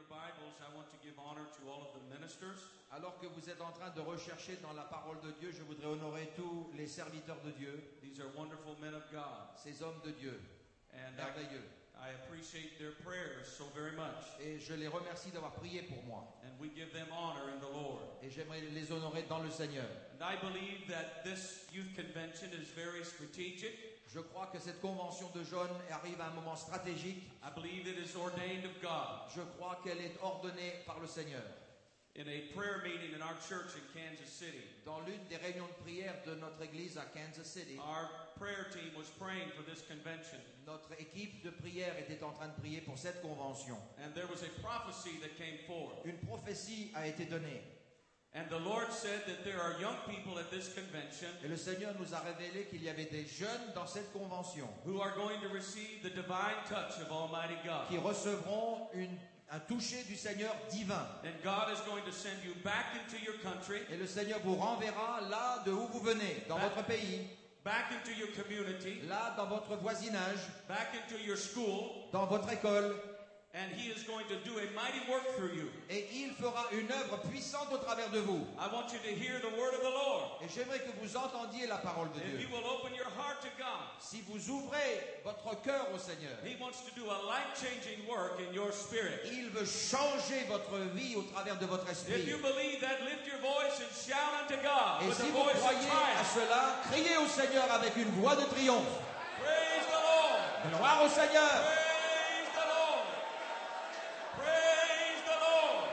Bibles, I want to give honor to all of the ministers. Alors que vous êtes en train de rechercher dans la parole de Dieu, je voudrais honorer tous les serviteurs de Dieu, These are wonderful men of God. ces hommes de Dieu, And merveilleux. I appreciate their prayers so very much. Et je les remercie d'avoir prié pour moi. And we give them honor in the Lord. Et j'aimerais les honorer dans le Seigneur. And I believe that this youth convention is very strategic. Je crois que cette convention de jeunes arrive à un moment stratégique. I believe it is ordained of God. Je crois qu'elle est ordonnée par le Seigneur. In a prayer meeting in our church in Kansas City, Dans l'une des réunions de prière de notre église à Kansas City, our prayer team was praying for this convention. notre équipe de prière était en train de prier pour cette convention. And there was a prophecy that came forth. Une prophétie a été donnée. And the Lord said that there are young people at this convention Et le Seigneur nous a révélé qu'il y avait des jeunes dans cette convention who are going to receive the divine touch of Almighty God. qui recevront un toucher du Seigneur divin. And God is going to send you back into your country, Et le Seigneur vous renverra là de où vous venez, dans votre pays, back into your community, là dans votre voisinage, back into your school, dans votre école. and He is going to do a mighty work through you. Et il fera une œuvre puissante au travers de vous. I want you to hear the word of the Lord. Et j'aimerais que vous entendiez la parole de If Dieu. you will open your heart to God, Si vous ouvrez votre cœur au Seigneur, He wants to do a life-changing work in your spirit. il veut changer votre vie au travers de votre If esprit. you believe that, lift your voice and shout unto God Et with si the vous voice of croyez à triumph. cela, criez au Seigneur avec une voix de triomphe. Praise the Lord. Gloire au Seigneur. Praise the Lord. Praise the Lord.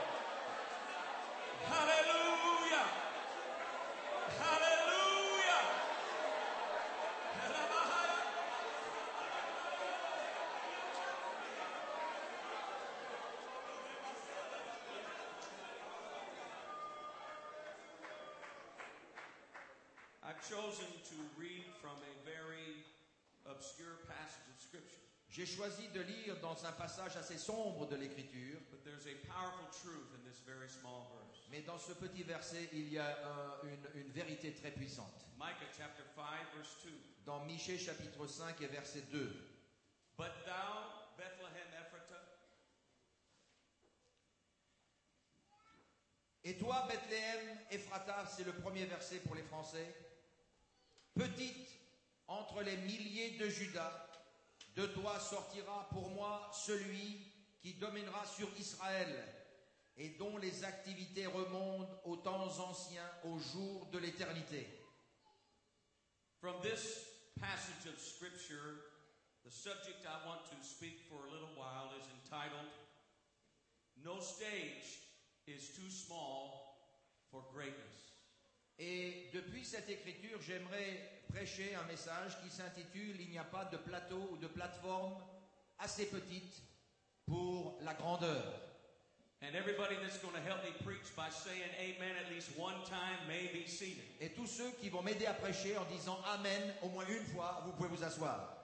Hallelujah. Hallelujah. I've chosen to read from a very obscure passage of Scripture, J'ai choisi de lire dans un passage assez sombre de l'Écriture, but there's a powerful truth in this very small verse. mais dans ce petit verset, il y a une vérité très puissante. Micah chapter 5, verse 2. Dans Michée chapitre 5 et verset 2. But thou, Bethlehem Ephratah, Et toi, Bethléem, Ephrata, c'est le premier verset pour les Français. Petite entre les milliers de Juda, de toi sortira pour moi celui qui dominera sur Israël et dont les activités remontent aux temps anciens, aux jours de l'éternité. from this passage of Scripture, the subject I want to speak for a little while is entitled, No Stage is Too Small for Greatness. Et depuis cette écriture, j'aimerais prêcher un message qui s'intitule « Il n'y a pas de plateau ou de plateforme assez petite pour la grandeur ». And everybody that's going to help me preach by saying amen at least one time may be seated. Et tous ceux qui vont m'aider à prêcher en disant « Amen » au moins une fois, vous pouvez vous asseoir.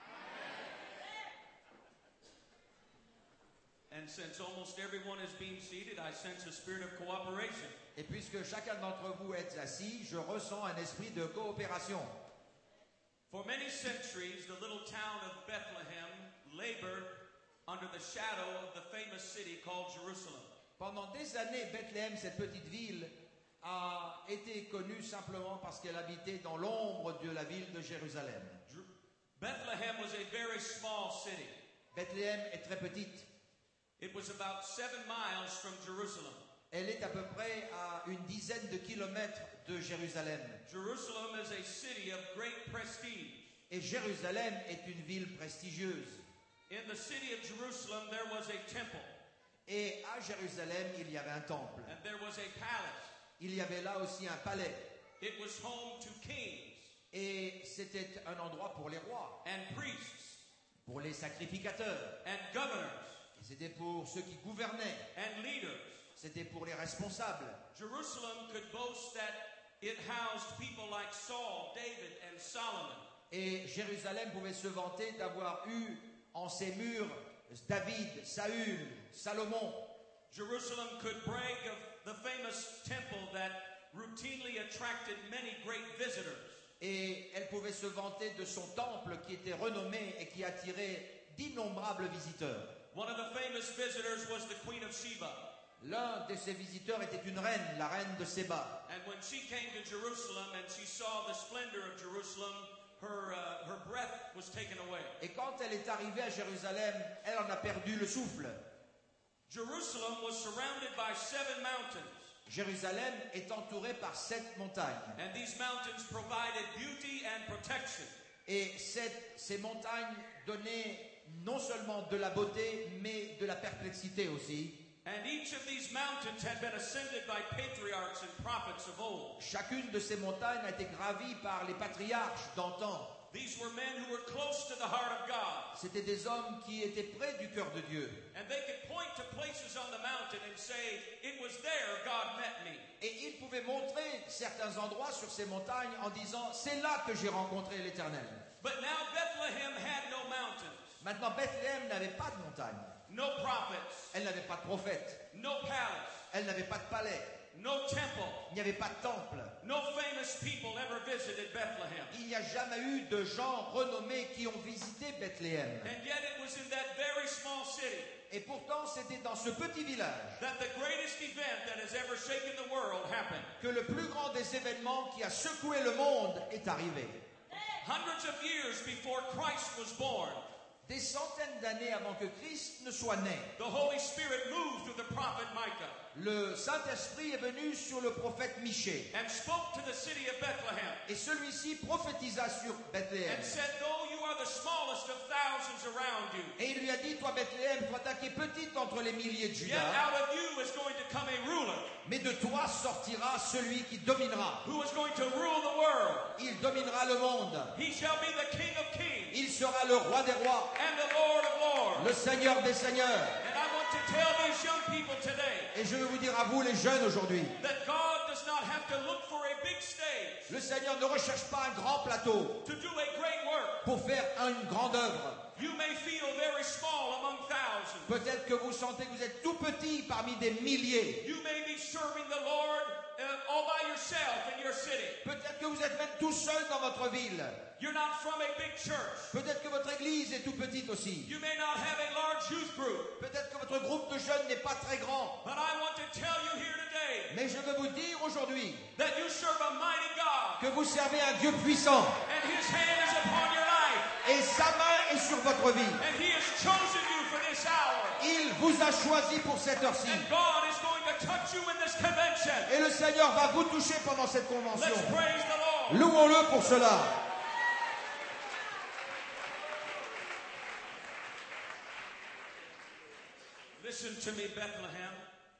And since almost everyone is being seated, I sense a spirit of cooperation. Et puisque chacun d'entre vous est assis, je ressens un esprit de coopération. For many centuries, the little town of Bethlehem labored under the shadow of the famous city called Jerusalem. Pendant des années, Bethléem, cette petite ville, a été connue simplement parce qu'elle habitait dans l'ombre de la ville de Jérusalem. Bethlehem was a very small city. Bethléem est très petite. It was about 7 miles from Jerusalem. Elle est à peu près à une dizaine de kilomètres de Jérusalem. Jerusalem is a city of great prestige. Et Jérusalem est une ville prestigieuse. In the city of Jerusalem, there was a temple, Et à Jérusalem, il y avait un temple. and there was a palace. Il y avait là aussi un palais. It was home to kings Et c'était un endroit pour les rois, and priests pour les sacrificateurs. and governors Et c'était pour ceux qui gouvernaient. and leaders. C'était pour les responsables. Jerusalem could boast that it housed people like Saul, David, and Solomon. Et Jérusalem pouvait se vanter d'avoir eu en ses murs David, Saül, Salomon. Jerusalem could brag of the famous temple that routinely attracted many great visitors. Et elle pouvait se vanter de son temple qui était renommé et qui attirait d'innombrables visiteurs. One of the famous visitors was the Queen of Sheba. L'un de ses visiteurs était une reine, la reine de Séba. And when she came to Jerusalem and she saw the splendor of Jerusalem, her breath was taken away. Et quand elle est arrivée à Jérusalem, elle en a perdu le souffle. Jerusalem was surrounded by 7 mountains. Jérusalem est entourée par 7 montagnes. And these mountains provided beauty and protection. Et ces montagnes donnaient non seulement de la beauté, mais de la perplexité aussi. And each of these mountains had been ascended by patriarchs and prophets of old. Chacune de ces montagnes a été gravie par les patriarches d'antan. These were men who were close to the heart of God. C'étaient des hommes qui étaient près du cœur de Dieu. And they could point to places on the mountain and say, it was there God met me. Et ils pouvaient montrer certains endroits sur ces montagnes en disant, c'est là que j'ai rencontré l'Éternel. But now Bethlehem had no mountains, Maintenant, Bethléem n'avait pas de montagne. no prophets, Elle n'avait pas de prophète. no palace, Elle n'avait pas de palais. no temple. Il n'y avait pas de temple. No famous people ever visited Bethlehem. Il n'y a jamais eu de gens renommés qui ont visité Bethléem. And yet it was in that very small city Et pourtant, c'était dans ce petit village that the greatest event that has ever shaken the world happened. que le plus grand des événements qui a secoué le monde est arrivé. Hundreds of years before Christ was born, Des centaines d'années avant que Christ ne soit né, the Holy Spirit moved through the prophet Micah le Saint-Esprit est venu sur le prophète Michée. and spoke to the city of Bethlehem Et celui-ci prophétisa sur Bethléem. and said, though you are the smallest of thousands around you, Et il lui a dit, toi Bethléem, toi qui es petite entre les milliers de yet Juda, out of you is going to come a ruler mais de toi sortira celui qui dominera. who is going to rule the world. Il dominera le monde. He shall be the King of kings Il sera le roi des rois, and the Lord of lords. le Seigneur des seigneurs. And I want to tell these young people today Et je veux vous dire à vous, les jeunes aujourd'hui, that God does not have to look for a big stage le Seigneur ne recherche pas un grand plateau to do a great work. pour faire une grande œuvre. You may feel very small among thousands. Peut-être que vous sentez que vous êtes tout petit parmi des milliers. You may be serving the Lord all by yourself in your city. Peut-être que vous êtes même tout seul dans votre ville. You're not from a big church. Peut-être que votre église est tout petite aussi. You may not have a large youth group. Peut-être que votre groupe de jeunes n'est pas très grand. But I want to tell you here today Mais je veux vous dire aujourd'hui that you serve a mighty God que vous servez un Dieu puissant. and His hand is upon your life. Et sa main est sur votre vie. And He has chosen you for this hour. Il vous a choisi pour cette heure-ci. And God is going to touch you in this convention. Et le Seigneur va vous toucher pendant cette Let's convention. praise the Lord. Louons-le pour cela. Listen to me, Bethlehem.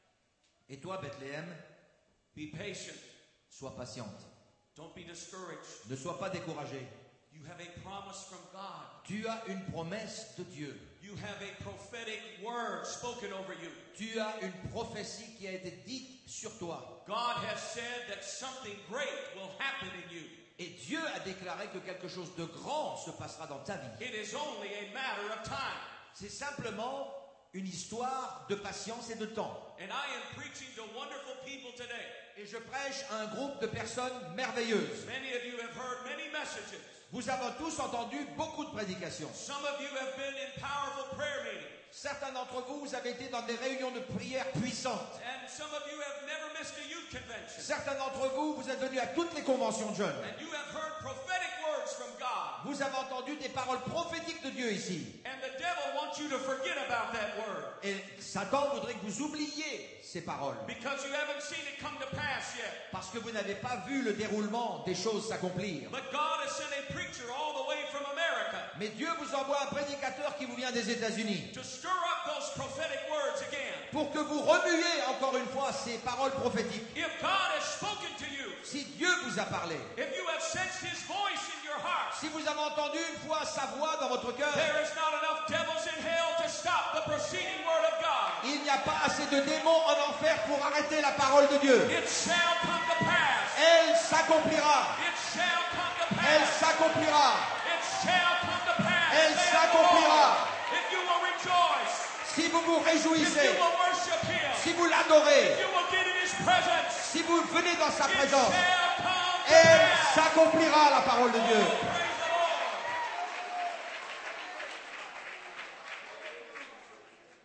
Et toi, Bethléem, Be patient. sois patiente. Don't be discouraged. Ne sois pas découragée. You have a promise from God. Tu as une promesse de Dieu. You have a prophetic word spoken over you. Tu as une prophétie qui a été dite sur toi. God has said that something great will happen in you. Et Dieu a déclaré que quelque chose de grand se passera dans ta vie. It is only a matter of time. C'est simplement une histoire de patience et de temps. And I am preaching to wonderful people today. Et je prêche à un groupe de personnes merveilleuses. Many of you have heard many messages. Vous avez tous entendu beaucoup de prédications. Some of you have been in powerful prayer meetings. Certains d'entre vous, vous avez été dans des réunions de prière puissantes. And some of you have never missed a youth convention. Certains d'entre vous, vous êtes venus à toutes les conventions de jeunes. And you have heard prophetic words from God. Vous avez entendu des paroles prophétiques de Dieu ici. And the devil wants you to forget about that word. Et Satan voudrait que vous oubliez ces paroles. Because you haven't seen it come to pass yet. Parce que vous n'avez pas vu le déroulement des choses s'accomplir. But God has sent a preacher all the way from America Mais Dieu vous envoie un prédicateur qui vous vient des États-Unis to stir up those prophetic words again. pour que vous remuiez encore une fois ces paroles prophétiques. If God has spoken to you, Si Dieu vous a parlé, if you have sensed His voice in your heart, si vous avez entendu une fois sa voix dans votre cœur, there is not enough devils in hell to stop the proceeding word of God. il n'y a pas assez de démons en enfer pour arrêter la parole de Dieu. It shall come to pass. Elle s'accomplira. It shall come to Elle pass. s'accomplira. It shall come to pass. Elle saith the s'accomplira. Lord. If you will rejoice, Si vous vous if réjouissez, you will worship Him, si vous l'adorez, if you will get in His presence, si vous venez dans sa it présence, shall come to elle pass. s'accomplira, la parole de Dieu. Oh, praise the Lord.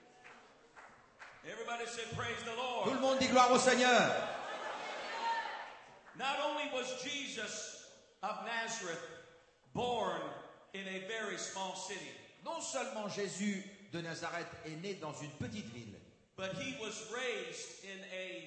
Everybody say, praise the Tout Lord. le monde dit gloire au Seigneur. Not only was Jesus of Nazareth born in a very small city, Non seulement Jésus de Nazareth est né dans une petite ville, but he was raised in a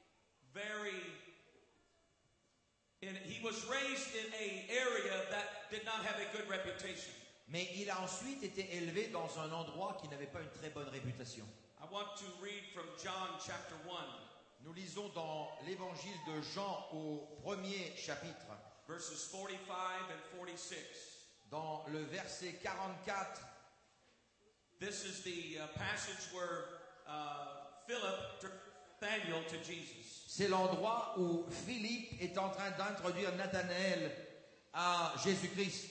area that did not have a good reputation. mais il a ensuite été élevé dans un endroit qui n'avait pas une très bonne réputation. I want to read from John chapter 1, Nous lisons dans l'évangile de Jean au premier chapitre, verses 45 and 46. dans le verset 44. This is the passage where Philip took Nathanael to Jesus. C'est l'endroit où Philippe est en train d'introduire Nathanaël à Jésus-Christ.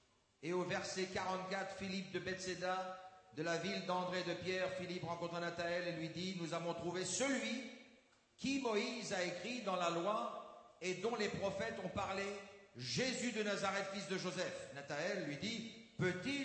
Et au verset 44, Philippe de Bethséda, de la ville d'André et de Pierre, Philippe rencontre Nathanaël et lui dit: nous avons trouvé celui qui Moïse a écrit dans la loi et dont les prophètes ont parlé, Jésus de Nazareth, fils de Joseph. Nathanaël lui dit: peut-il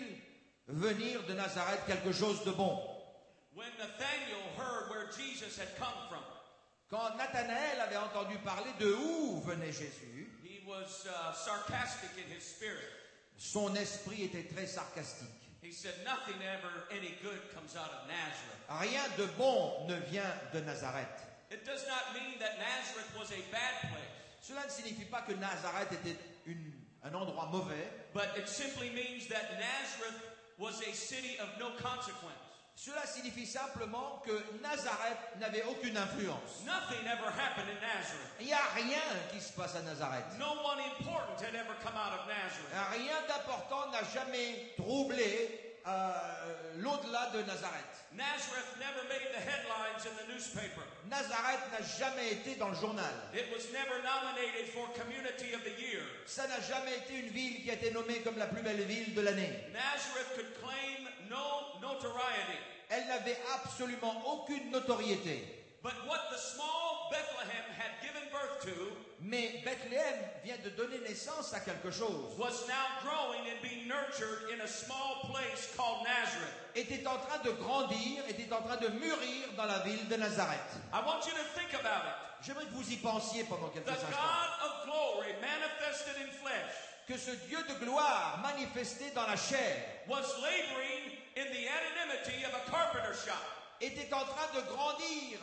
venir de Nazareth quelque chose de bon? When Nathanael heard where Jesus had come from, Quand Nathanaël avait entendu parler de où venait Jésus, he was sarcastic in his spirit. son esprit était très sarcastique. He said, nothing ever any good comes out of Nazareth. Rien de bon ne vient de Nazareth. It does not mean that Nazareth was a bad place, Cela ne signifie pas que Nazareth était un endroit mauvais. but it simply means that Nazareth was a city of no consequence. Cela signifie simplement que Nazareth n'avait aucune influence. Nothing ever happened in Nazareth. Il n'y a rien qui se passe à Nazareth. No one important had ever come out of Nazareth. Rien d'important n'a jamais troublé l'au-delà de Nazareth. Nazareth never made the headlines in the newspaper. Nazareth n'a jamais été dans le journal. It was never nominated for Community of the Year. Ça n'a jamais été une ville qui a été nommée comme la plus belle ville de l'année. Nazareth could claim no notoriety. Elle n'avait absolument aucune notoriété. But what the small Bethlehem had given birth to Mais Bethléem vient de donner naissance à quelque chose. was now growing and being nurtured in a small place called Nazareth. Était en train de grandir, était en train de mûrir dans la ville de Nazareth. I want you to think about it. J'aimerais que vous y pensiez pendant quelques The instants. God of glory manifested in flesh Que ce Dieu de gloire manifesté dans la chair was laboring in the anonymity of a carpenter shop. était en train de grandir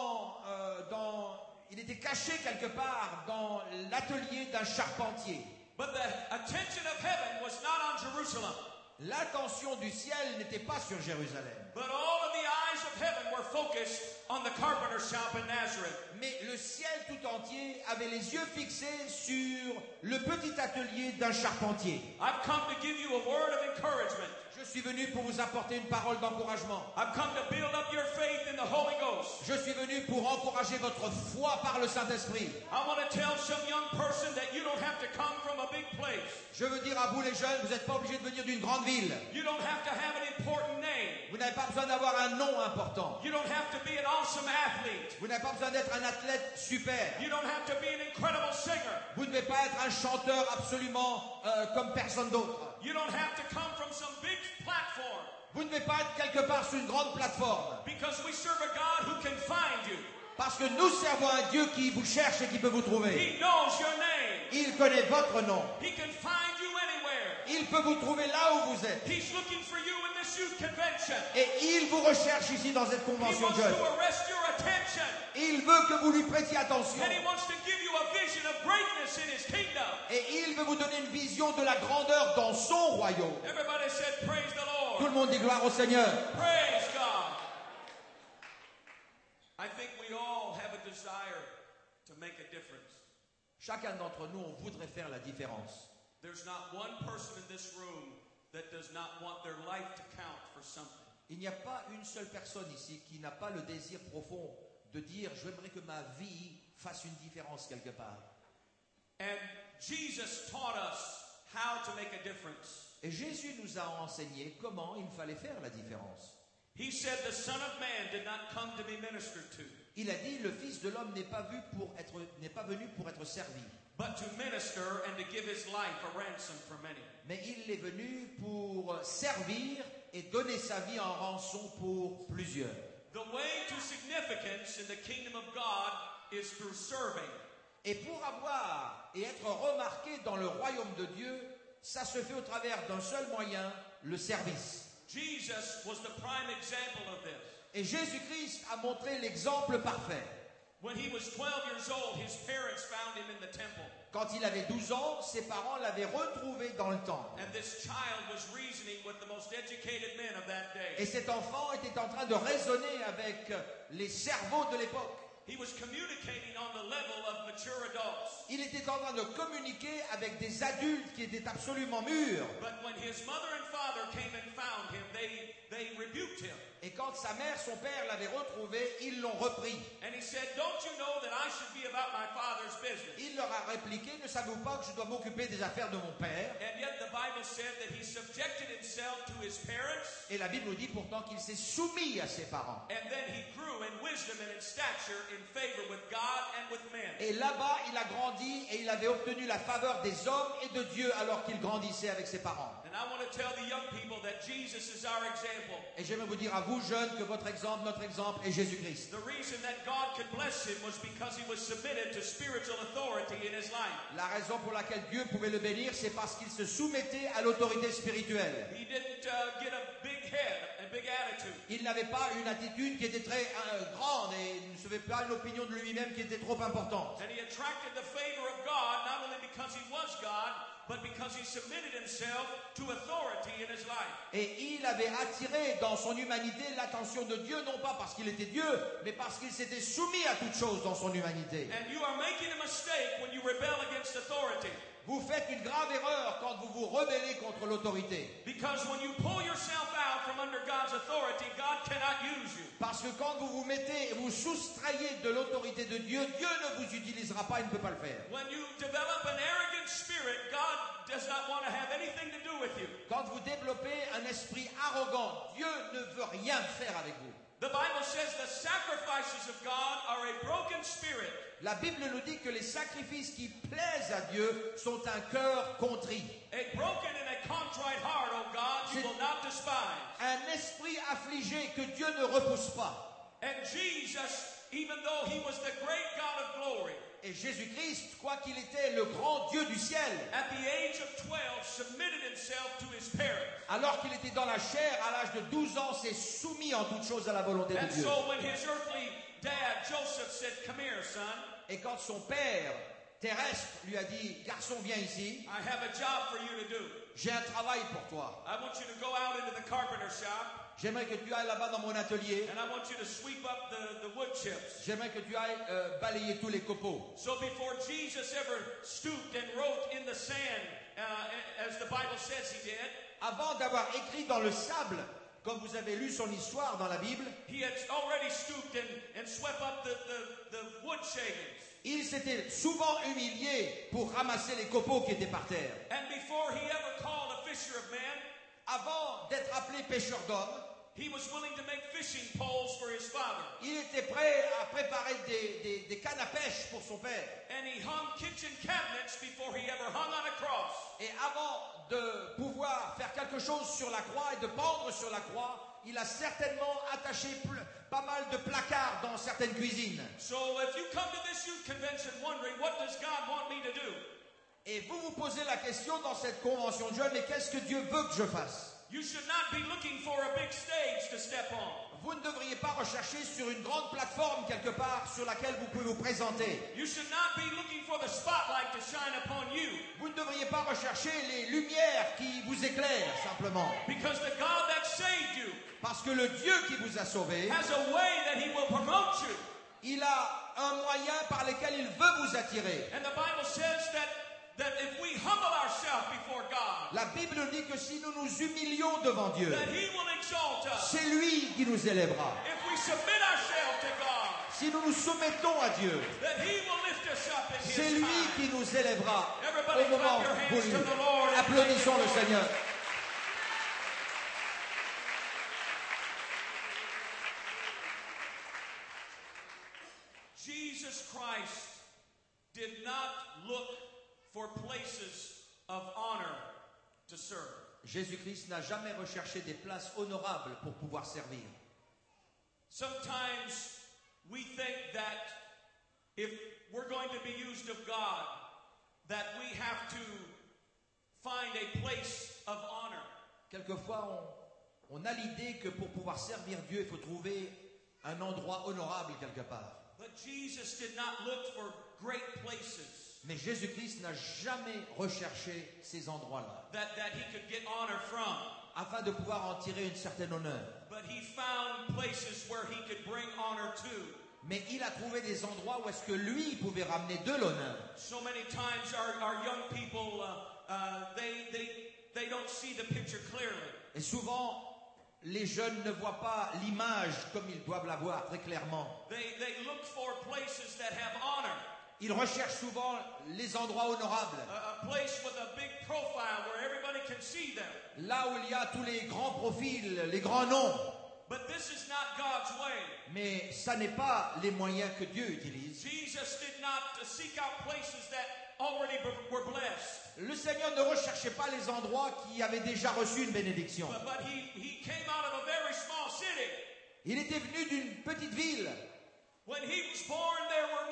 il était caché quelque part dans l'atelier d'un charpentier. But the attention of heaven was not on Jerusalem. L'attention du ciel n'était pas sur Jérusalem. But all of the eyes of heaven were focused on the carpenter shop in Nazareth. Mais le ciel tout entier avait les yeux fixés sur le petit atelier d'un charpentier. I've come to give you a word of encouragement. Je suis venu pour vous apporter une parole d'encouragement. I've come to build up your faith in the Holy Ghost. Je suis venu pour encourager votre foi par le Saint-Esprit. I want to tell some young person that you don't have to come from a big place. Je veux dire à vous les jeunes, vous n'êtes pas obligés de venir d'une grande ville. You don't have to have an important name. Vous n'avez pas besoin d'avoir un nom important. You don't have to be an awesome athlete. Vous n'avez pas besoin d'être un athlète super. You don't have to be an incredible singer. Vous ne devez pas être un chanteur absolument comme personne d'autre. You don't have to come from some big platform. Vous ne devez pas être quelque part sur une grande plateforme. Because we serve a God who can find you. Parce que nous servons un Dieu qui vous cherche et qui peut vous trouver. He knows your name. Il connaît votre nom. He can find you anywhere. Il peut vous trouver là où vous êtes. He's looking for you in this youth convention. Et il vous recherche ici dans cette He convention wants de jeunes. to arrest your attention. Il veut que vous lui prêtiez attention. And he wants to give you a vision of greatness in his kingdom. Et il veut vous donner une vision de la grandeur dans son royaume. Everybody said, praise the Tout Lord. le monde dit gloire au Seigneur. Praise God. I think we all have a desire to make a difference. Chacun d'entre nous, on voudrait faire la différence. There's not one person in this room that does not want their life to count for something. Il n'y a pas une seule personne ici qui n'a pas le désir profond de dire « j'aimerais que ma vie fasse une différence quelque part ». And Jesus taught us how to make a difference. Et Jésus nous a enseigné comment il fallait faire la différence. He said the Son of Man did not come to be ministered to, Il a dit « le Fils de l'homme n'est pas venu pour être servi, but to minister and to give his life a ransom for many. mais il est venu pour servir et donner sa vie en rançon pour plusieurs. » The way to significance in the kingdom of God is through serving. Et pour avoir et être remarqué dans le royaume de Dieu, ça se fait au travers d'un seul moyen, le service. Jesus was the prime example of this. Et Jésus-Christ a montré l'exemple parfait. When he was 12 years old, his parents found him in the temple. Quand il avait 12 ans, ses parents l'avaient retrouvé dans le temple. And this child was reasoning with the most educated men of that day. Et cet enfant était en train de raisonner avec les cerveaux de l'époque. He was communicating on the level of mature adults. Il était en train de communiquer avec des adultes qui étaient absolument mûrs. But when his mother and father came and found him, they rebuked him. Et quand sa mère, son père l'avaient retrouvé, ils l'ont repris. And he said, "Don't you know that I should be about my father's business?" Il leur a répliqué, ne savez-vous pas que je dois m'occuper des affaires de mon père? And yet the Bible said that he subjected himself to his parents. Et la Bible nous dit pourtant qu'il s'est soumis à ses parents. And then he grew in wisdom and in stature in favor with God and with men. Et là-bas, il a grandi et il avait obtenu la faveur des hommes et de Dieu alors qu'il grandissait avec ses parents. And I want to tell the young people that Jesus is our example. Et j'aimerais vous dire à vous, jeunes, que votre exemple, notre exemple est Jésus-Christ. The reason that God could bless him was because he was submitted to spiritual authority in his life. La raison pour laquelle Dieu pouvait le bénir, c'est parce qu'il se soumettait à l'autorité spirituelle. He didn't get a big head, a big attitude. Il n'avait pas une attitude qui était très grande et il ne se fait pas une opinion de lui-même qui était trop importante. And he attracted the favor of God not only because he was God, but because he submitted himself to authority in his life. Et il avait attiré dans son humanité l'attention de Dieu, non pas parce qu'il était Dieu, mais parce qu'il s'était soumis à toute chose dans son humanité. And you are making a mistake when you rebel against authority. Vous faites une grave erreur quand vous vous rebellez contre l'autorité. Because when you pull yourself out from under God's authority, God cannot use you. Parce que quand vous vous mettez et vous soustrayez de l'autorité de Dieu, Dieu ne vous utilisera pas, il ne peut pas le faire. When you develop an arrogant spirit, God does not want to have anything to do with you. Quand vous développez un esprit arrogant, Dieu ne veut rien faire avec vous. The Bible says the sacrifices of God are a broken spirit. La Bible nous dit que les sacrifices qui plaisent à Dieu sont un cœur contrit. A broken and a contrite heart, oh God, you will not despise. Un esprit affligé que Dieu ne repousse pas. And Jesus, even though he was the great God of glory, Et Jésus-Christ, quoi qu'il était le grand Dieu du ciel, at the age of 12, submitted himself to his parents. alors qu'il était dans la chair, à l'âge de 12 ans, s'est soumis en toute chose à la volonté de And Dieu. so when his earthly dad, Joseph, said, "Come here, son. Et quand son père terrestre lui a dit, garçon, viens ici, I have a job for you to do. j'ai un travail pour toi. I want you to go out into the carpenter shop, J'aimerais que tu ailles là-bas dans mon atelier. and I want you to sweep up the wood chips." J'aimerais que tu ailles balayer tous les copeaux. So before Jesus ever stooped and wrote in the sand, as the Bible says he did, Avant d'avoir écrit dans le sable, comme vous avez lu son histoire dans la Bible, he had already stooped and swept up the wood shavings. il s'était souvent humilié pour ramasser les copeaux qui étaient par terre. And before he ever called a fisher of men, Avant d'être appelé pêcheur d'hommes, he was willing to make fishing poles for his father. il était prêt à préparer des cannes à pêche pour son père. And he hung kitchen cabinets before he ever hung on a cross. Et avant de pouvoir faire quelque chose sur la croix et de pendre sur la croix, il a certainement attaché pas mal de placards dans certaines cuisines. So if you come to this youth convention wondering, what does God want me to do? Et vous vous posez la question dans cette convention de jeunes, mais qu'est-ce que Dieu veut que je fasse? You should not be looking for a big stage to step on. Vous ne devriez pas rechercher sur une grande plateforme quelque part sur laquelle vous pouvez vous présenter. You should not be looking for the spotlight to shine upon you. Vous ne devriez pas rechercher les lumières qui vous éclairent simplement. Because the God that saved you Parce que le Dieu qui vous a sauvé, has a way that he will promote you. il a un moyen par lequel il veut vous attirer. And the Bible says that if we humble ourselves before God, La Bible dit que si nous nous humilions devant Dieu, that he will exalt us. c'est lui qui nous élèvera. If we submit ourselves to God, Si nous nous soumettons à Dieu, that he will lift us up in c'est his lui time. qui nous élèvera Everybody au moment clap your hands voulu. to the Lord. Applaudissons le Seigneur. Jesus Christ did not look for places of honor to serve. Jésus-Christ n'a jamais recherché des places honorables pour pouvoir servir. Sometimes we think that if we're going to be used of God, that we have to find a place of honor. Quelquefois, on a l'idée que pour pouvoir servir Dieu, il faut trouver un endroit honorable quelque part. But Jesus did not look for great places Mais Jésus-Christ n'a jamais recherché ces endroits-là, that he could get honor from. afin de pouvoir en tirer une certaine honneur. But he found places where he could bring honor to. Mais il a trouvé des endroits où est-ce que lui pouvait ramener de l'honneur. So many times our young people, they don't see the picture clearly. Et souvent, les jeunes ne voient pas l'image comme ils doivent la voir très clairement. They look for places that have honor. Ils recherchent souvent les endroits honorables, A place with a big profile where everybody can see them. là où il y a tous les grands profils, les grands noms. But this is not God's way. Mais ça n'est pas les moyens que Dieu utilise. Jesus did not seek out places that already were blessed. Le Seigneur ne recherchait pas les endroits qui avaient déjà reçu une bénédiction. But he came out of a very small city. Il était venu d'une petite ville. When he was born, there were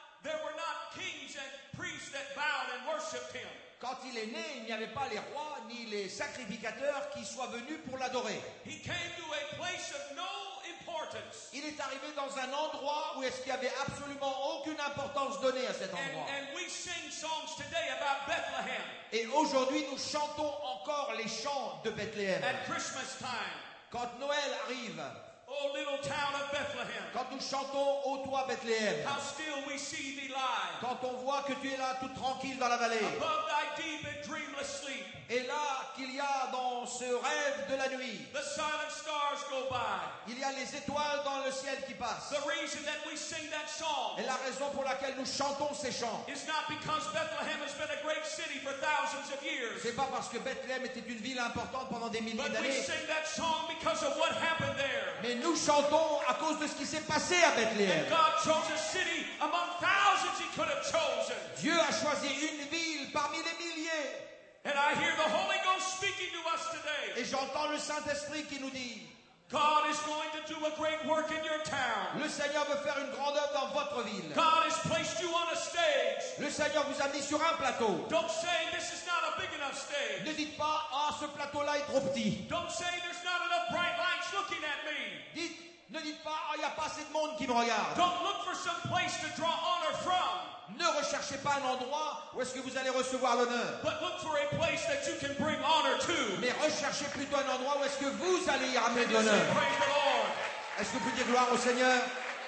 not kings and priests that bowed and worshipped him. Quand il est né, il n'y avait pas les rois ni les sacrificateurs qui soient venus pour l'adorer. He came to a place of no importance. Il est arrivé dans un endroit où est-ce qu'il n'y avait absolument aucune importance donnée à cet endroit. And we sing songs today about Bethlehem Et aujourd'hui, nous chantons encore les chants de Bethléem. at Christmas time. Quand Noël arrive, Oh, little town of Bethlehem, quand nous chantons ô toi Bethléem, how still we see thee lie. quand on voit que tu es là tout tranquille dans la vallée, Above thy deep and dreamless sleep, et là qu'il y a dans ce rêve de la nuit, the silent stars go by. il y a les étoiles dans le ciel qui passent. The reason that we sing that song Et la raison pour laquelle nous chantons ces chants, is not because Bethlehem has been a great city for thousands of years, c'est pas parce que Bethléem était une ville importante pendant des milliers but we d'années, sing that song because of what happened there. mais nous chantons à cause de ce qui s'est passé à Bethléem. And God chose a city among thousands he could have chosen. Dieu a choisi une ville parmi les milliers. And I hear the Holy Ghost speaking to us today. Et j'entends le Saint-Esprit qui nous dit, God is going to do a great work in your town. le Seigneur veut faire une grande œuvre dans votre ville. God has placed you on a stage. Le Seigneur vous a mis sur un plateau. Don't say this is not a big enough stage. Ne dites pas, ah, ce plateau-là est trop petit. Don't say there's not enough bright lights looking at me. Ne dites pas, ah, il n'y a pas assez de monde qui me regarde. Don't look for some place to draw honor from. Ne recherchez pas un endroit où est-ce que vous allez recevoir l'honneur. But look for a place that you can bring honor to. Mais recherchez plutôt un endroit où est-ce que vous allez y ramener de Say, l'honneur. praise the Lord. Est-ce que vous pouvez dire gloire au Seigneur?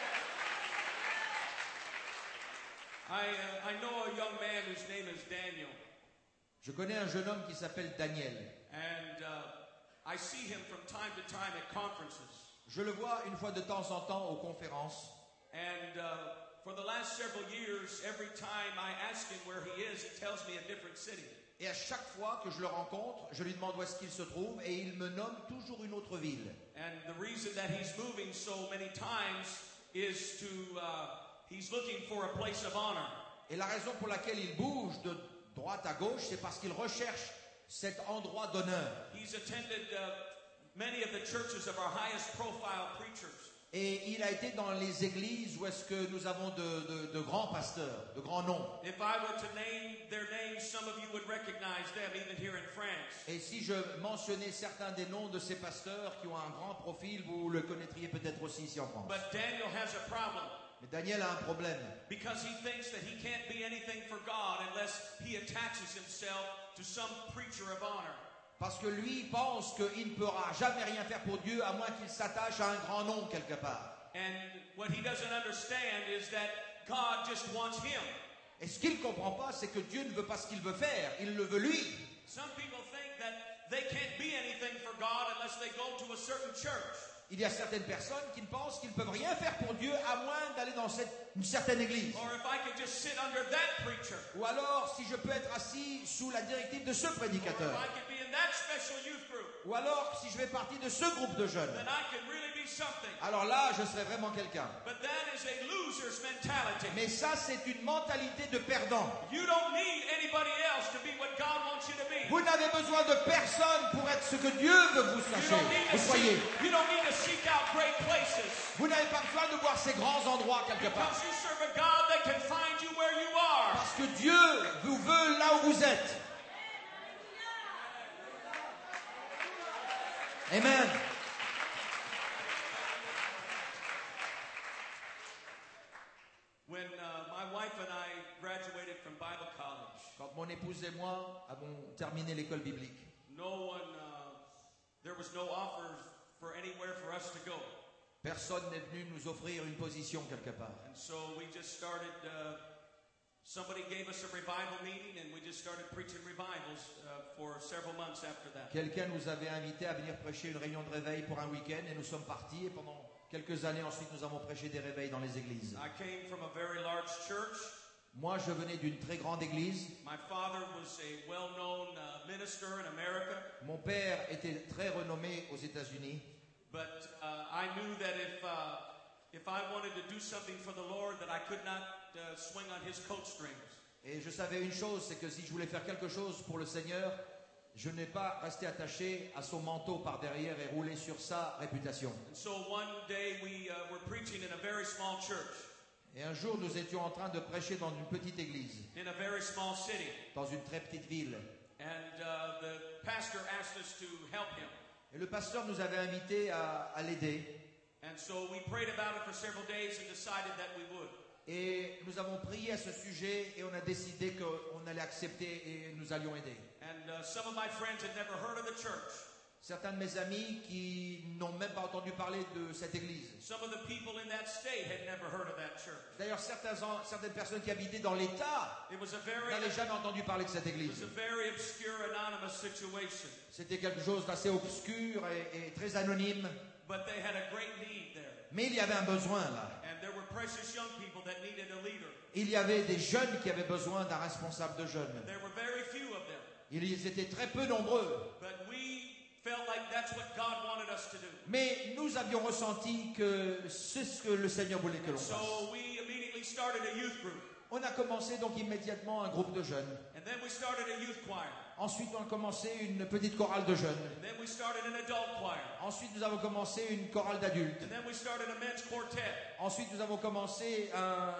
I know a young man whose name is Daniel. Je connais un jeune homme qui s'appelle Daniel. And I see him from time to time at conferences. Je le vois une fois de temps en temps aux conférences. And for the last several years, every time I ask him where he is, he tells me a different city. Et à chaque fois que je le rencontre, je lui demande où est-ce qu'il se trouve et il me nomme toujours une autre ville. And the reason that he's moving so many times is he's looking for a place of honor. Et la raison pour laquelle il bouge de droite à gauche, c'est parce qu'il recherche cet endroit d'honneur. He's attended many of the churches of our highest profile preachers. Et il a été dans les églises où est-ce que nous avons de grands pasteurs, de grands noms. If I were to name their names, some of you would recognize them even here in France. Et si je mentionnais certains des noms de ces pasteurs qui ont un grand profil, vous le connaîtriez peut-être aussi ici en France. But Daniel has a problem. Mais Daniel a un problème. Because he thinks that he can't be anything for God unless he attaches himself to some preacher of honor. Parce que lui pense qu'il ne pourra jamais rien faire pour Dieu à moins qu'il s'attache à un grand nom quelque part. And what he doesn't understand is that God just wants him. Et ce qu'il ne comprend pas, c'est que Dieu ne veut pas ce qu'il veut faire, il le veut lui. Some people think that they can't be anything for God unless they go to a certain church. Il y a certaines personnes qui pensent qu'ils ne peuvent rien faire pour Dieu à moins d'aller dans une certaine église. Or if I could just sit under that preacher. Ou alors, si je peux être assis sous la directive de ce Or if prédicateur. I could be in that special youth group. Ou alors, si je fais partie de ce groupe de jeunes. Then I could really be something. Alors là, je serai vraiment quelqu'un. But that is a loser's mentality. Mais ça, c'est une mentalité de perdant. You don't need anybody else to be what God wants you to be. Vous n'avez besoin de personne pour être ce que Dieu veut vous You don't need soyez. you don't need to seek out great places. Vous n'avez pas besoin de voir ces grands endroits quelque part. Because you serve a God that can find you where you are. Parce que Dieu vous veut là où vous êtes. Amen. When my wife and I graduated from Bible college, Quand mon épouse et moi avons terminé l'école biblique, there was no offers for anywhere for us to go. personne n'est venu nous offrir une position quelque part. And so we just started, somebody gave us a revival meeting and we just started preaching revivals for several months after that. Quelqu'un nous avait invités à venir prêcher une réunion de réveil pour un week-end et nous sommes partis et pendant quelques années ensuite nous avons prêché des réveils dans les églises. I came from a very large church. Moi je venais d'une très grande église. My father was a well-known minister in America. Mon père était très renommé aux États-Unis. But I knew that if I wanted to do something for the Lord, that I could not swing on his coat strings. Et je savais une chose, c'est que si je voulais faire quelque chose pour le Seigneur, je n'ai pas resté attaché à son manteau par derrière et rouler sur sa réputation. And so one day we were preaching in a very small church, Et un jour, nous étions en train de prêcher dans une petite église, in a very small city, dans une très petite ville. and the pastor asked us to help him. Et le pasteur nous avait invités à l'aider. And so we prayed about it for several days and decided that we would. Et nous avons prié à ce sujet et on a décidé qu'on allait accepter et nous allions aider. And some of my friends had never heard of the church. Certains de mes amis qui n'ont même pas entendu parler de cette église. Some of the people in that state had never heard of that church. D'ailleurs, certaines personnes qui habitaient dans l'État It was a very, n'avaient jamais entendu parler de cette it was église. a very obscure, anonymous situation. C'était quelque chose d'assez obscur et très anonyme. But they had a great need there. Mais il y avait un besoin là. And there were precious young people that needed a leader. Il y avait des jeunes qui avaient besoin d'un responsable de jeunes. There were very few of them. Ils étaient très peu nombreux. But we felt like that's what God wanted us to do. Mais nous avions ressenti que c'est ce que le Seigneur voulait que l'on fasse. So we immediately started a youth group. On a commencé donc immédiatement un groupe de jeunes. And then we started a youth choir. Ensuite, on a commencé une petite chorale de jeunes. And then we started an adult choir. Ensuite, nous avons commencé une chorale d'adultes. And then we started a men's quartet. Ensuite, nous avons commencé un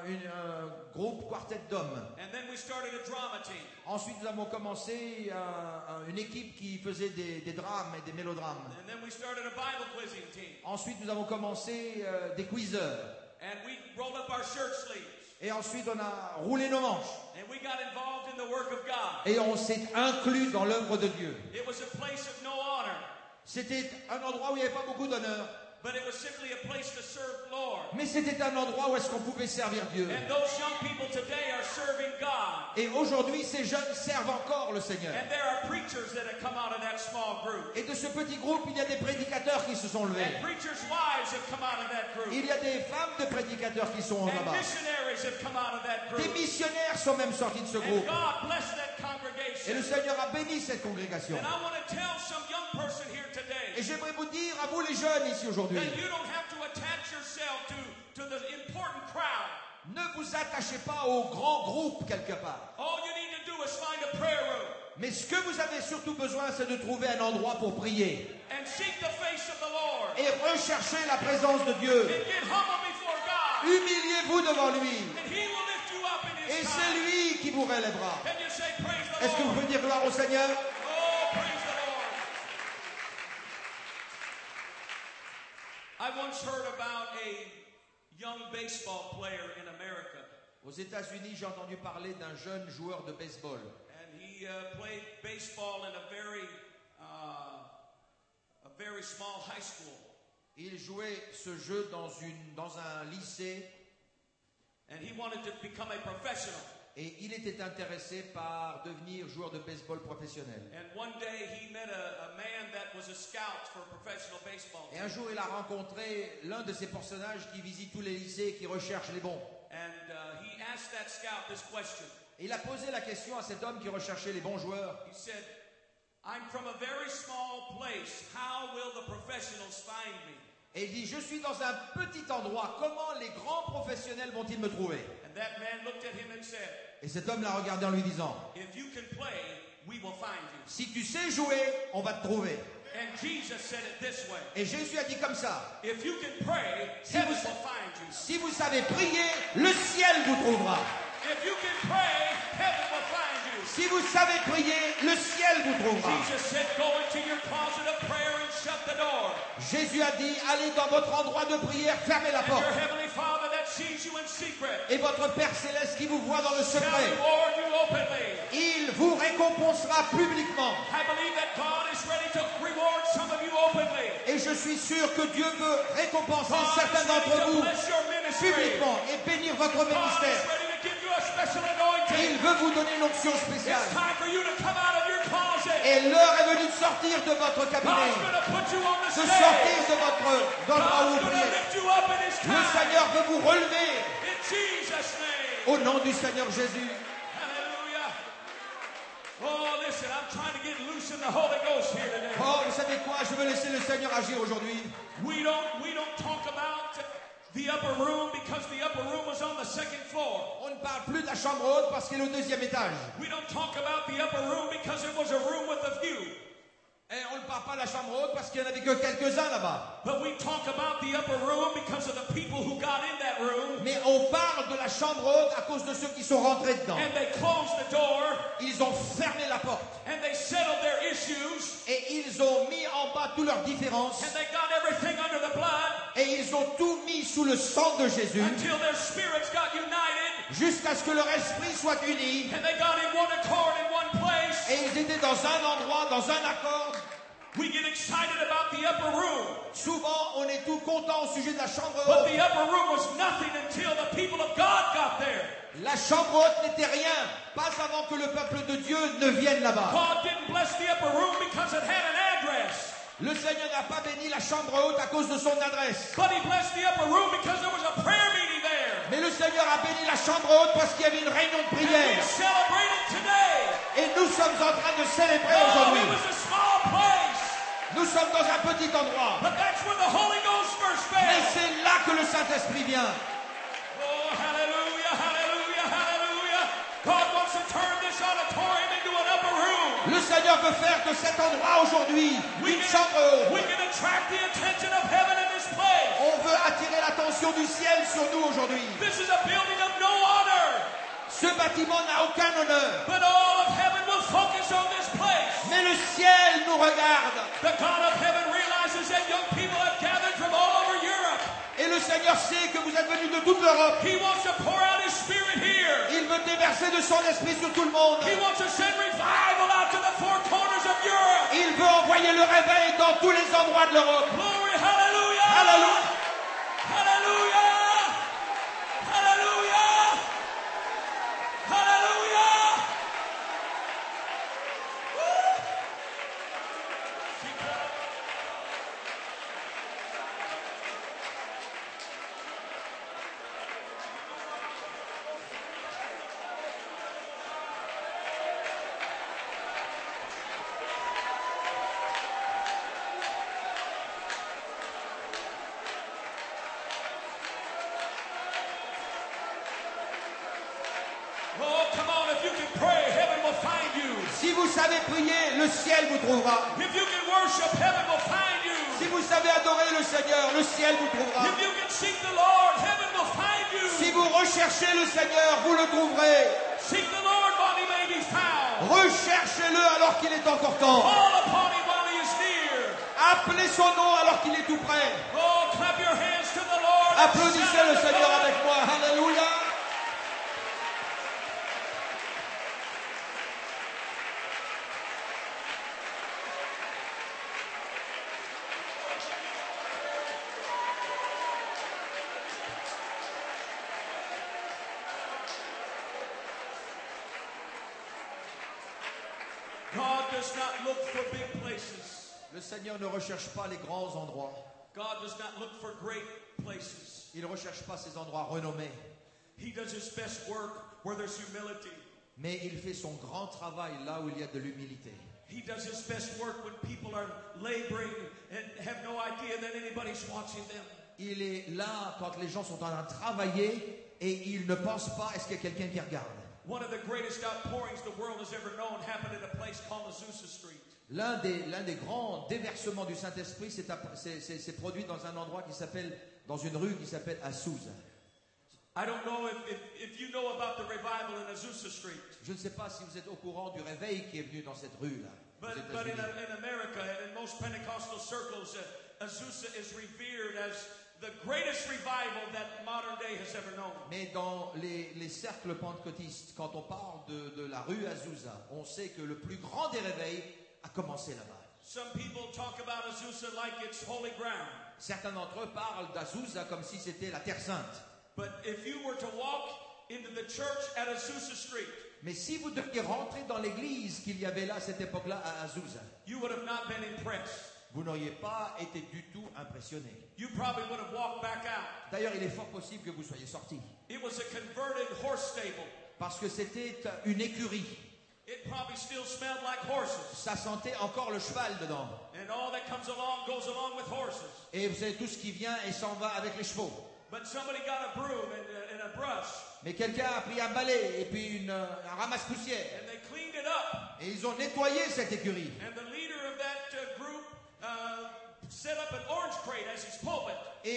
groupe quartet d'hommes. And then we started a drama team. Ensuite, nous avons commencé une équipe qui faisait des drames et des mélodrames. And then we started a Bible quizzing team. Ensuite, nous avons commencé des quizeurs. And we rolled up our shirt sleeves. Et ensuite, on a roulé nos manches. And we got involved in the work of God. Et on s'est inclus dans l'œuvre de Dieu. It was a place of no honor, C'était un endroit où il n'y avait pas beaucoup d'honneur. but it was simply a place to serve the Lord. Mais c'était un endroit où est-ce qu'on pouvait servir Dieu. And those young people today are serving God. Et aujourd'hui, ces jeunes servent encore le Seigneur. And there are preachers that have come out of that small group. Et de ce petit groupe, il y a des prédicateurs qui se sont levés. And preachers' wives have come out of that group. Il y a des femmes de prédicateurs qui sont And là-bas. missionaries have come out of that Des group. missionnaires sont même sortis de ce And groupe. God bless that Et congregation. le Seigneur a béni cette congrégation. And I want to tell some young person here today Et j'aimerais vous dire à vous les jeunes ici aujourd'hui, that you don't have to attach yourself to the important crowd. ne vous attachez pas au grand groupe quelque part. All you need to do is find a prayer room Mais ce que vous avez surtout besoin, c'est de trouver un endroit pour prier. and seek the face of the Lord. Et rechercher la présence de Dieu. And get humble before God. Humiliez-vous devant lui. And He will lift you up in Et His c'est time. lui qui vous relèvera. Can you say praise the Est-ce que vous Lord? pouvez dire gloire au Seigneur? Oh, praise the Lord. I once heard about a young baseball player in America. Aux États-Unis, j'ai entendu parler d'un jeune joueur de baseball. And he played baseball in a very small high school. Il jouait ce jeu dans un lycée And he wanted to become a professional. et il était intéressé par devenir joueur de baseball professionnel. And one day he met a man that was a scout for a professional baseball Et team. un jour, il a rencontré l'un de ces personnages qui visitent tous les lycées et qui recherchent les bons. And he asked that scout this question. Et il a posé la question à cet homme qui recherchait les bons joueurs. He said, I'm from a very small place. How will the professionals find me? Et il dit, je suis dans un petit endroit. Comment les grands professionnels vont-ils me trouver? And that man looked at him and said, Et cet homme l'a regardé en lui disant, if you can play, we will find you. si tu sais jouer, on va te trouver. And Jesus said it this way. Et Jésus a dit comme ça. If you can pray, Si heaven vous- will find you. Si vous savez prier, le ciel vous trouvera. If you can pray, heaven will find you. Si vous savez prier, le ciel vous trouvera. Jesus said, go into your closet of prayer and shut the door. Jésus a dit, allez dans votre endroit de prière, fermez la And porte. your heavenly Father that sees you in secret Et votre Père céleste qui vous voit dans le shall secret, reward you openly. il vous récompensera publiquement. I believe that God is ready to reward some of you openly. Et je suis sûr que Dieu veut récompenser God certains is ready d'entre to vous bless your ministry. publiquement et bénir votre God is ministère. ready to give you a special Et anointing. il veut vous donner une onction It's spéciale. time for you to come out of your closet. Et l'heure est venue de sortir de votre God's cabinet, going to put you on the de stage. sortir de votre endroit où God's vous going to priez. lift you up in His Le time. Seigneur veut vous relever In Jesus' name. au nom du Seigneur Jésus. Hallelujah. Oh, listen, I'm trying to get loose in the Holy Ghost here today. Oh, vous savez quoi? Je veux laisser le Seigneur agir aujourd'hui. We don't talk about the upper room because the upper room was on the second floor. On ne parle plus de la chambre haute parce qu'elle est au deuxième étage. We don't talk about the upper room because it was a room with a view. Et on ne parle pas de la chambre haute parce qu'il n'y en avait que quelques-uns là-bas. But we talk about the upper room because of the people who got in that room. Mais on parle de la chambre haute à cause de ceux qui sont rentrés dedans. And they closed the door Ils ont fermé la porte. and they settled their issues Et ils ont mis en bas toutes leurs différences. and they got everything under the blood Et ils ont tout mis sous le sang de Jésus. until their spirits got united Jusqu'à ce que leur esprit soit uni. and they got in one accord in one place. Et ils étaient dans un endroit, dans un accord. We get excited about the upper room, Souvent, on est tout content au sujet de la chambre but haute. the upper room was nothing until the people of God got there. La chambre haute n'était rien, pas avant que le peuple de Dieu ne vienne là-bas. God didn't bless the upper room because it had an address, Le Seigneur n'a pas béni la chambre haute à cause de son adresse. but He blessed the upper room because there was a prayer meeting there. Mais le Seigneur a béni la chambre haute parce qu'il y avait une réunion de And we prière. celebrate it today. Et nous sommes en train de célébrer Oh, aujourd'hui. it was a small place, Nous sommes dans un petit endroit. but that's where the Holy Ghost first Mais fell. c'est là que le Saint-Esprit vient. Oh, hallelujah, hallelujah, hallelujah. God wants to turn this auditorium into an upper room. Le Seigneur veut faire de cet endroit aujourd'hui We une can, chambre haute. we can attract the attention of heaven in this place. On veut attirer l'attention du ciel sur nous aujourd'hui. This is a building of no honor, Ce bâtiment n'a aucun honneur. but all of heaven will focus on this place. Mais le ciel nous regarde. The God of heaven realizes that young people have gathered from all over Europe. Et le Seigneur sait que vous êtes venus de toute l'Europe. He wants to pour out His Spirit here. Il veut déverser de son esprit sur tout le monde. He wants to send revival out to the four corners of Europe. Il veut envoyer le réveil dans tous les endroits de l'Europe. Glory, hallelujah. Alléluia. Hallelujah. Hallelujah. Hallelujah. Woo. Oh, come on, if you can pray, heaven will find you. Si vous savez prier, le ciel vous trouvera. If you can worship, heaven will find you. Si vous savez adorer le Seigneur, le ciel vous trouvera. If you can seek the Lord, heaven will find you. Si vous recherchez le Seigneur, vous le trouverez. Seek the Lord while He may be found. Recherchez-le alors qu'il est encore temps. Call upon Him while He is near. Appelez son nom alors qu'il est tout près. Oh, clap your hands to the Lord. and Applaudissez shout le to Seigneur God. avec moi. Alléluia. God does not look for big places. Le Seigneur ne recherche pas les grands endroits. God does not look for great places. Il ne recherche pas ces endroits renommés. He does His best work where there's humility. Mais il fait son grand travail là où il y a de l'humilité. He does His best work when people are laboring and have no idea that anybody's watching them. Il est là quand les gens sont en train de travailler et ils ne pensent pas est-ce qu'il y a quelqu'un qui regarde. One of the greatest outpourings the world has ever known happened at a place called Azusa Street. L'un des grands déversements du Saint-Esprit s'est produit dans un endroit dans une rue qui s'appelle Azusa. I don't know if you know about the revival in Azusa Street. Je ne sais pas si vous êtes au courant du réveil qui est venu dans cette rue-là. But in America and in most Pentecostal circles, Azusa is revered as the greatest revival that modern day has ever known. Mais dans les cercles pentecôtistes, quand on parle de la rue Azusa, on sait que le plus grand des réveils a commencé là-bas. Some people talk about Azusa like it's holy ground. Certains d'entre eux parlent d'Azusa comme si c'était la Terre Sainte. But if you were to walk into the church at Azusa Street, mais si vous deviez rentrer dans l'église qu'il y avait là à cette époque-là à Azusa, you would have not been impressed. Vous n'auriez pas été du tout impressionné. You probably would have walked back out. D'ailleurs, il est fort possible que vous soyez sortis. It was a converted horse stable. Parce que c'était une écurie. It probably still smelled like horses. Ça sentait encore le cheval dedans. And all that comes along goes along with horses. Et vous savez, tout ce qui vient et s'en va avec les chevaux. But somebody got a broom and a brush. Mais quelqu'un a pris un balai et puis un ramasse-poussière. And they cleaned it up. Et ils ont nettoyé cette écurie. And the leader of that group set up an orange crate as his pulpit.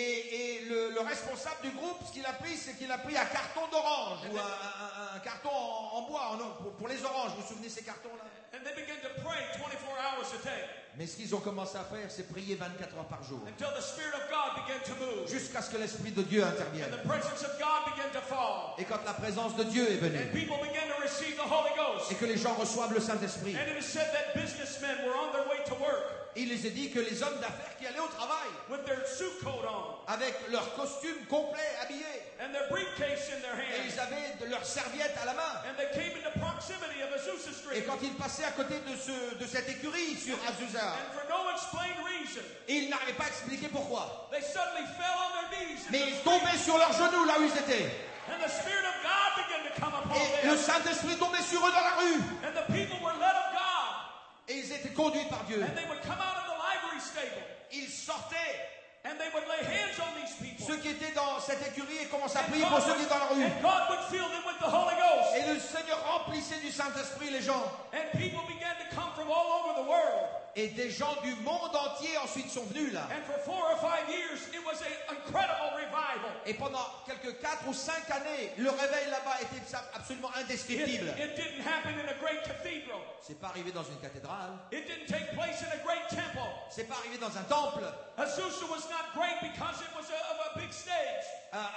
Et le responsable du groupe, ce qu'il a pris, c'est qu'il a pris un carton d'orange ou un carton en bois pour les oranges. Vous vous souvenez de ces cartons-là? And they began to pray 24 hours a day. Mais ce qu'ils ont commencé à faire, c'est prier 24 heures par jour. Until the Spirit of God began to move. Jusqu'à ce que l'Esprit de Dieu intervienne. And the presence of God began to fall. Et quand la présence de Dieu est venue. And people began to receive the Holy Ghost. Et que les gens reçoivent le Saint-Esprit. And it is said that businessmen were on their way to work. Il les a dit que les hommes d'affaires qui allaient au travail, with their suit coat on, avec leur costume complet habillé, and their briefcase in their et hand, ils avaient leur serviette à la main. and they came into proximity of Azusa Street. Et quand ils passaient à côté de cette écurie sur Azusa, and for no explained reason, et ils n'arrivaient pas à expliquer pourquoi, they suddenly fell on their knees. mais ils tombaient sur leurs genoux là où ils étaient. And the Spirit of God began to come upon Et them. le Saint-Esprit tombait sur eux dans la rue. And the people were led of God. Et ils étaient conduits par Dieu. And they would come out of the livery stable. Ils sortaient. And they would lay hands on these people. Ceux qui étaient dans cette écurie et commençaient à prier pour ceux qui étaient dans la rue. And God would fill them with the Holy Ghost. Et le Seigneur remplissait du Saint-Esprit les gens. And people began to come from all over the world. Et des gens du monde entier ensuite sont venus là. And for 4 or 5 years, it was an incredible revival. Et pendant quelques 4 ou 5 années, le réveil là-bas était absolument indescriptible. It didn't happen in a great cathedral. C'est pas arrivé dans une cathédrale. It didn't take place in a great temple. C'est pas arrivé dans un temple. Azusa was not great because it was of a big stage.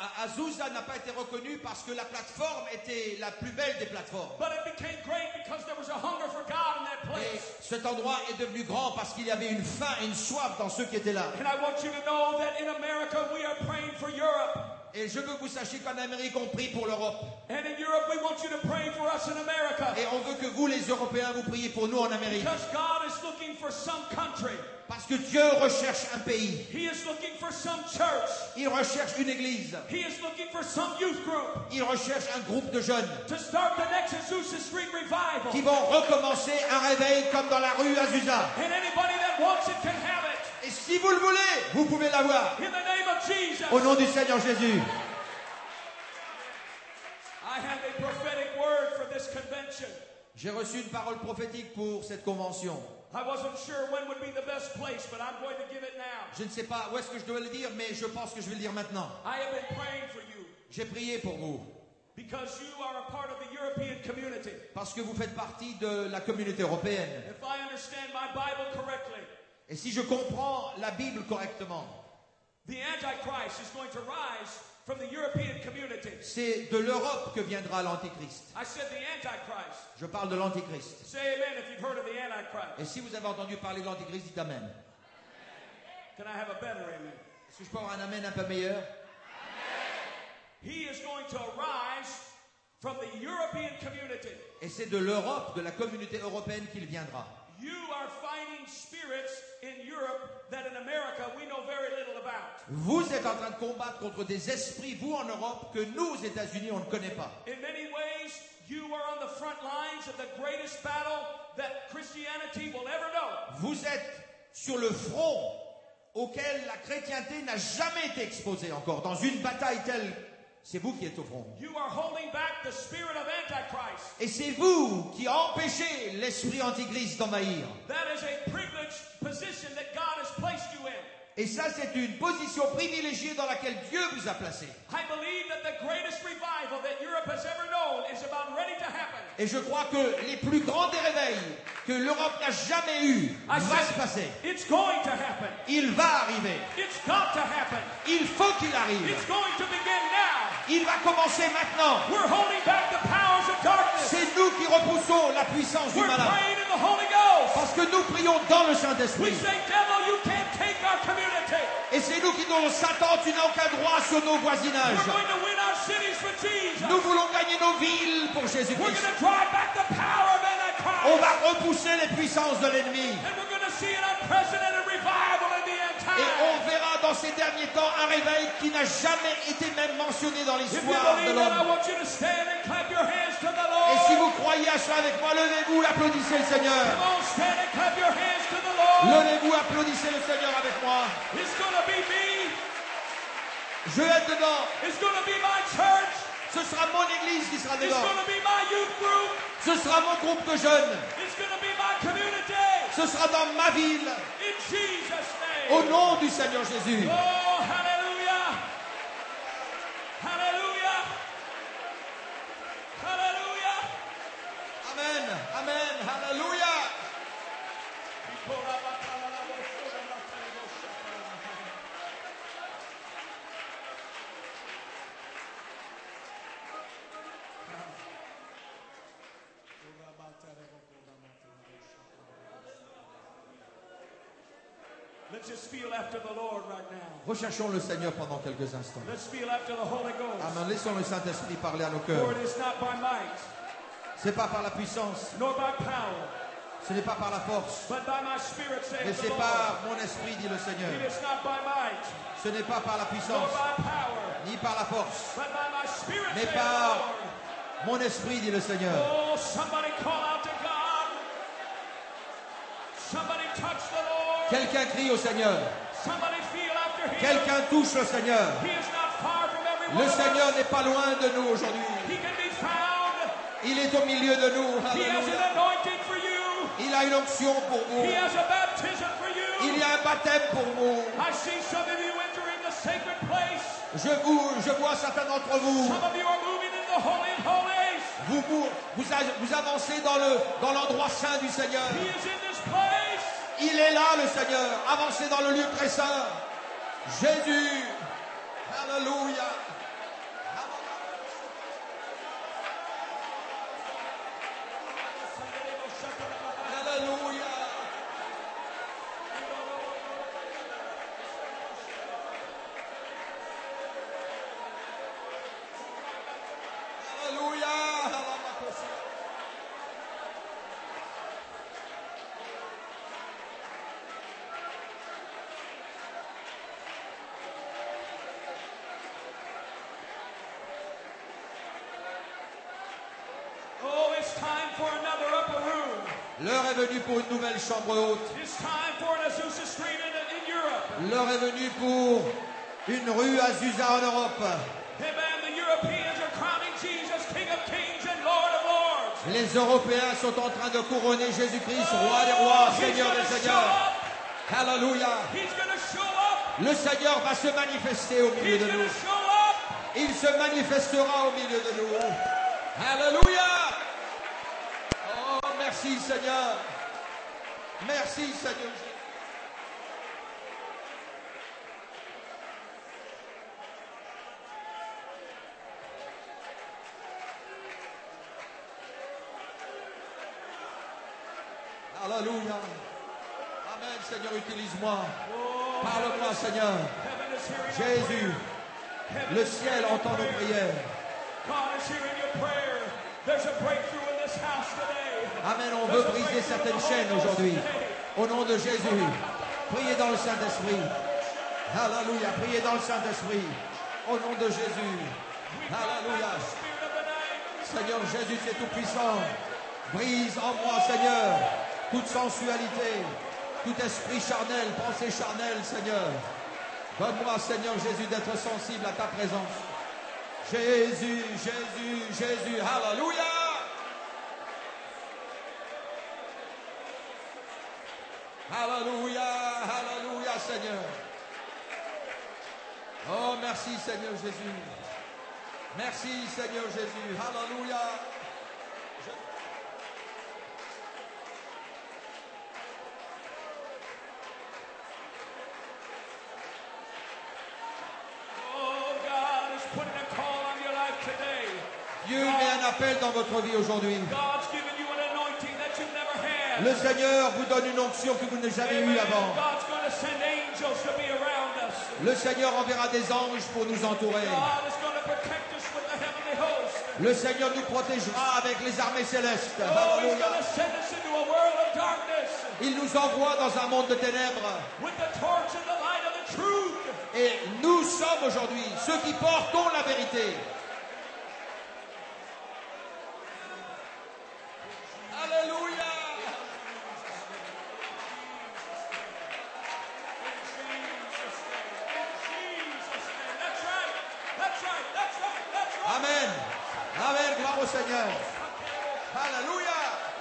Azusa n'a pas été reconnu parce que la plateforme était la plus belle des plateformes. But it became great because there was a hunger for God in that Et place. cet endroit est devenu grand parce qu'il y avait une faim et une soif dans ceux qui étaient là. And I want you to know that in America we are praying for Europe. Et je veux que vous sachiez qu'en Amérique, on prie pour l'Europe. And in Europe we want you to pray for us in America. Et on veut que vous, les Européens, vous priez pour nous en Amérique. Because God is looking for some country. Parce que Dieu recherche un pays. He is looking for some church. Il recherche une église. He is looking for some youth group. Il recherche un groupe de jeunes To start the next Azusa Street revival. qui vont recommencer un réveil comme dans la rue Azusa. And anybody that wants it can have it. Et si vous le voulez, vous pouvez l'avoir. In the name of Jesus. Au nom du Seigneur Jésus. I have a prophetic word for this convention. J'ai reçu une parole prophétique pour cette convention. I wasn't sure when would be the best place, but I'm going to give it now. Je ne sais pas où est-ce que je dois le dire, mais je pense que je vais le dire maintenant. I have been praying for you J'ai prié pour vous. because you are a part of the European community. Parce que vous faites partie de la communauté européenne. If I understand my Bible correctly, Et si je comprends la Bible correctement, the Antichrist is going to rise from the European community. c'est de l'Europe que viendra l'Antichrist. I said the Antichrist. Je parle de l'Antichrist. Say amen if you've heard of the Antichrist. Et si vous avez entendu parler de l'Antichrist, dites Amen. Can I have a better amen? Est-ce que je peux avoir un Amen un peu meilleur? He is going to arise from the European community. Et c'est de l'Europe, de la communauté européenne qu'il viendra. You are fighting spirits in Europe that in America we know very little about. Vous êtes en train de combattre contre des esprits, vous en Europe, que nous, aux États-Unis, on ne connaît pas. In many ways, you are on the front lines of the greatest battle that Christianity will ever know. Vous êtes sur le front auquel la chrétienté n'a jamais été exposée encore, dans une bataille telle c'est vous qui êtes au front. You are holding back the spirit of Antichrist. Et c'est vous qui empêchez l'esprit antichrist d'envahir. That is a privileged position that God has placed you in. Et ça, c'est une position privilégiée dans laquelle Dieu vous a placé. I believe that the greatest revival that Europe has ever known is about ready to happen. Et je crois que les plus grands des réveils que l'Europe n'a jamais eu va se passer. It's going to happen. Il va arriver. It's got to happen. Il faut qu'il arrive. It's going to begin now. Il va commencer maintenant. We're holding back the powers of darkness. C'est nous qui repoussons la puissance du We're malin. praying in the Holy Ghost. Parce que nous prions dans le We Saint-Esprit. say, devil, you can't take our community. Et c'est nous qui disons, Satan, tu n'as aucun droit sur nos voisinages. We're going to win our cities for Jesus. Nous voulons gagner nos villes pour We're Jésus-Christ. going to drive back the power of Antichrist. On va repousser les puissances de l'ennemi. And we're going to see an unprecedented revival in the end Et time. on verra dans ces derniers temps un réveil qui n'a jamais été même mentionné dans If you l'histoire de believe that, I l'homme. want you to stand and clap your hands to the Et si Lord. vous croyez à cela avec moi, levez-vous, applaudissez le Seigneur. Come on, stand and clap your hands to the Lord. Levez-vous, applaudissez le Seigneur avec moi. It's going to be me. Je vais être dedans. It's going to be my church. Ce sera mon église qui sera It's dedans. going to be my youth group. Ce sera mon groupe de jeunes. It's going to be my community. Ce sera dans ma ville. In Jesus' name. Au nom du Seigneur Jésus. Oh, hallelujah. Hallelujah. Hallelujah. Amen. Amen. Hallelujah. Let's just feel after the Lord right now. Recherchons le Seigneur pendant quelques instants. Let's feel after the Holy Ghost. Amen. Laissons le Saint-Esprit parler à nos For cœurs. it is not by might, C'est pas par la puissance, nor by power, ce n'est pas par la force, but by my Spirit, mais saith the c'est Lord. par mon esprit, dit le It Seigneur. is not by might, Ce n'est pas par la nor puissance, by power, ni par la force, but by my Spirit, mais saith the par Lord. mon esprit, dit le Seigneur. Oh, somebody call out to God. Somebody touch the Lord. Quelqu'un crie au Seigneur. Somebody feel after Him. Quelqu'un touche le Seigneur. He is not far from every one Le of us. Seigneur n'est pas loin de nous aujourd'hui. He can be found. Il est au milieu de nous. He has an Alléluia. anointing for you. Il a une onction pour vous. He has a baptism for you. Il y a un baptême pour vous. I see some of you entering the sacred place. Je vois certains d'entre vous. Some of you are moving in the Holy of Holies. Vous avancez dans l'endroit saint du Seigneur. He is in this place. Il est là, le Seigneur. Avancez dans le lieu très saint. Jésus. Alléluia. Alléluia. Alléluia. Oh, it's time for another upper room. L'heure est venue pour une nouvelle chambre haute. It's time for an Azusa Street in Europe. L'heure est venue pour une rue Azusa en Europe. Amen. The Europeans are crowning Jesus King of Kings and Lord of Lords. Les Européens sont en train de couronner Jésus-Christ, roi des rois, Seigneur des seigneurs. Alléluia. He's going to show up. Le Seigneur va se manifester au milieu He's de going to nous. show up. Il se manifestera au milieu de nous. Alléluia. Oh, merci Seigneur. Merci Seigneur. Alléluia. Amen, Seigneur, utilise-moi. Parle-moi, Seigneur. Heaven is hearing our Jésus, prayer. le ciel entend nos prières. God is hearing your prayer. There's a breakthrough in this house today. Amen, on veut briser certaines chaînes aujourd'hui. Au nom de Jésus, priez dans le Saint-Esprit. Alléluia, priez dans le Saint-Esprit. Au nom de Jésus. Alléluia. Spirit of the night. Seigneur Jésus, tu es tout puissant. Brise en moi, Seigneur, toute sensualité, tout esprit charnel, pensée charnelle, Seigneur. Donne-moi, Seigneur Jésus, d'être sensible à ta présence. Jésus, Jésus, Jésus. Alléluia. Alléluia, Alléluia, Seigneur. Oh, merci, Seigneur Jésus. Merci, Seigneur Jésus. Alléluia. Oh, God is putting a call on your life today. Dieu met un appel dans votre vie aujourd'hui. God's given you an anointing that you've never had. Le Seigneur vous donne une onction que vous n'avez jamais eue avant. God's going to send angels to be around us. Le Seigneur enverra des anges pour nous entourer. God is going to protect us with the heavenly host. Le Seigneur nous protégera avec les armées célestes. Oh, He's Alléluia. going to send us into a world of darkness Il nous envoie dans un monde de ténèbres. with the torch and the light of the truth. Et nous sommes aujourd'hui ceux qui portons la vérité. Alléluia. That's right. That's right. That's right. That's right. Amen. Amen. Gloire au Seigneur. Alléluia.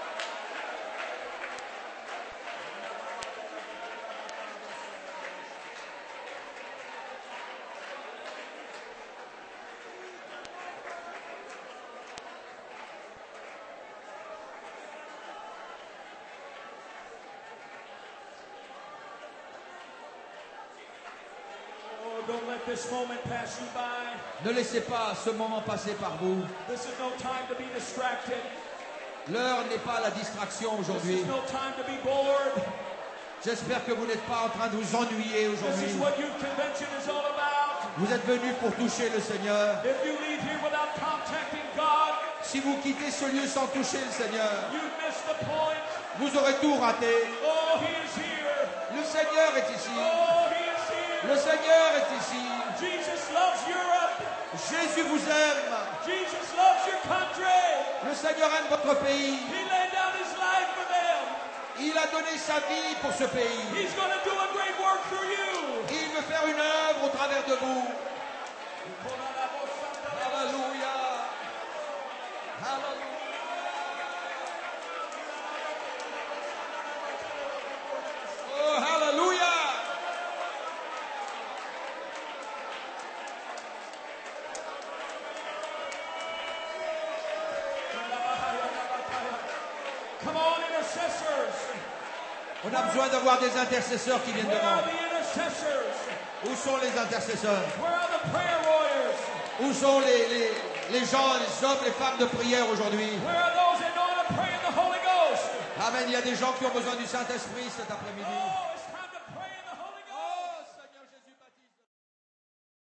Oh, don't let this moment pass you by. Ne laissez pas ce moment passer par vous. This is no time to be distracted. L'heure n'est pas à la distraction This aujourd'hui. is no time to be bored. J'espère que vous n'êtes pas en train de vous ennuyer This aujourd'hui. is what youth convention is all about. Vous êtes venus pour toucher le Seigneur. If you leave here without contacting God, Si vous quittez ce lieu sans toucher le Seigneur, you've missed the point. vous aurez tout raté. Oh, He is here. Le Seigneur est ici. Oh, He is here. Le Seigneur est ici. Jesus loves Europe. Jésus vous aime. Jesus loves your country. Le Seigneur aime votre pays. He laid down His life for them. Il a donné sa vie pour ce pays. He's going to do a great work through you. Il veut faire une œuvre au travers de vous. Alléluia. Alléluia. Oh, Alléluia. Come on, intercessors. On a besoin d'avoir des intercesseurs qui viennent Where are devant. the intercessors? Où sont les intercesseurs? Where are the prayer warriors? Où sont les gens, les hommes, les femmes de prière aujourd'hui? Where are those that know how to pray in the Holy Ghost? Amen. Il y a des gens qui ont besoin du Saint-Esprit cet après-midi. Oh,